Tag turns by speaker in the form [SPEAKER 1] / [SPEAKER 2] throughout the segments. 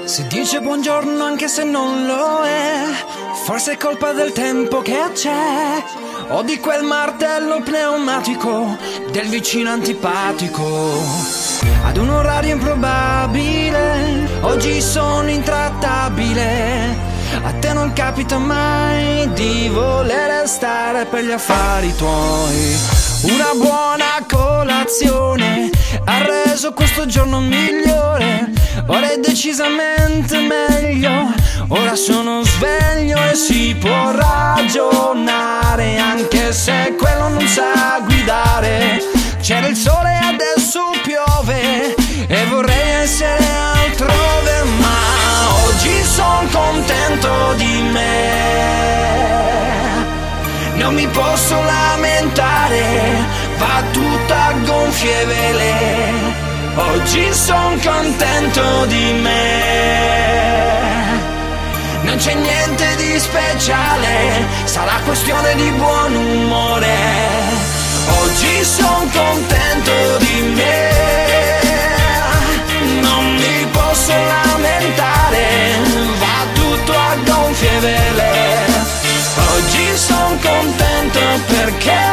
[SPEAKER 1] Si dice buongiorno anche se non lo è, forse è colpa del tempo che c'è, o di quel martello pneumatico del vicino antipatico. Ad un orario improbabile, oggi sono intrattabile. A te non capita mai di voler stare per gli affari tuoi. Una buona colazione ha reso questo giorno migliore. Ora è decisamente meglio, ora sono sveglio e si può ragionare, anche se quello non sa guidare. C'era il sole e adesso piove e vorrei essere altrove, ma oggi sono contento di me. Non mi posso lamentare, va tutto a gonfie vele. Oggi son contento di me. Non c'è niente di speciale, sarà questione di buon umore. Oggi son contento di me. Non mi posso lamentare, va tutto a gonfie vele. Oggi son contento perché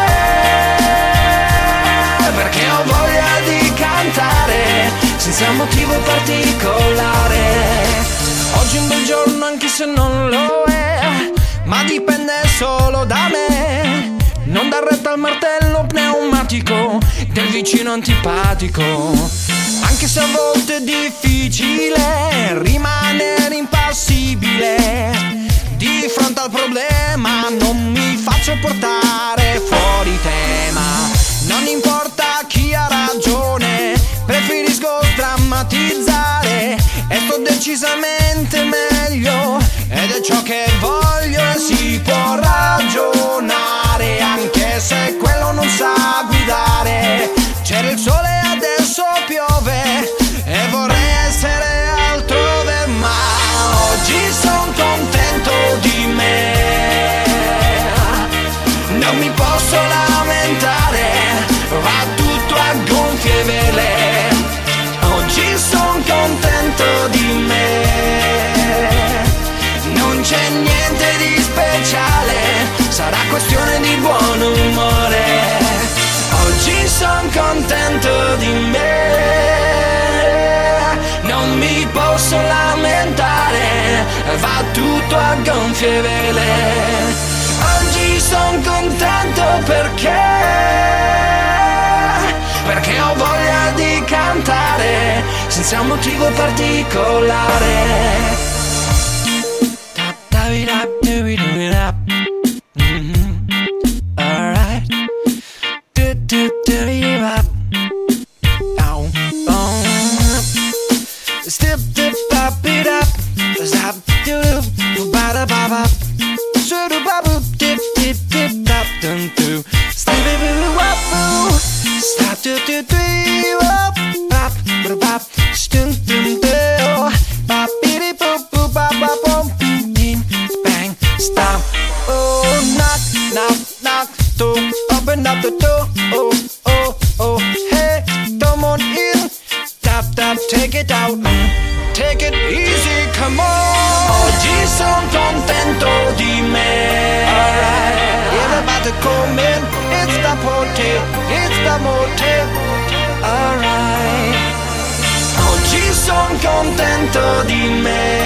[SPEAKER 1] ho voglia di cantare senza motivo particolare. Oggi è un bel giorno anche se non lo è, ma dipende solo da me. Non dar retta al martello pneumatico del vicino antipatico, anche se a volte è difficile rimanere impassibile. Di fronte al problema non mi faccio portare fuori tema. Non importa chi ha ragione, preferisco sdrammatizzare e sto decisamente meglio, ed è ciò che voglio e si può ragionare, anche se quello non sa guidare. C'era il sole e adesso piove e vorrei essere altrove, ma oggi son contento di me. Non mi posso lamentare, va tutto a gonfie vele. Oggi son contento di me. Non c'è niente di speciale, sarà questione di buon umore. Oggi son contento di me. Non mi posso lamentare, va tutto a gonfie vele. Oggi son contento perché ho voglia di cantare senza un motivo particolare. Alright. Step step pop it up. Stop do do ba da ba ba. So do ba boop dip dip dip tap dun do. Step it wop boo. Stop do do do wop pop ba ba. Stun dun do. Pop it boop boop ba ba boom ding bang stop. Oh knock knock knock do. Open up the door. Oh oh oh hey, come on in. Tap tap take it out. Take it easy, come on. Oggi son contento di me. Alright, everybody come in. It's the party, it's the motive. Alright. Oggi son contento di me.